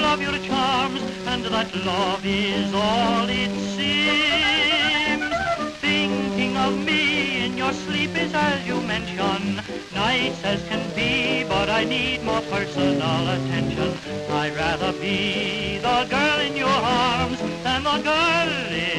of your charms, and that love is all it seems. Thinking of me in your sleep is, as you mention, nice as can be, but I need more personal attention. I'd rather be the girl in your arms than the girl in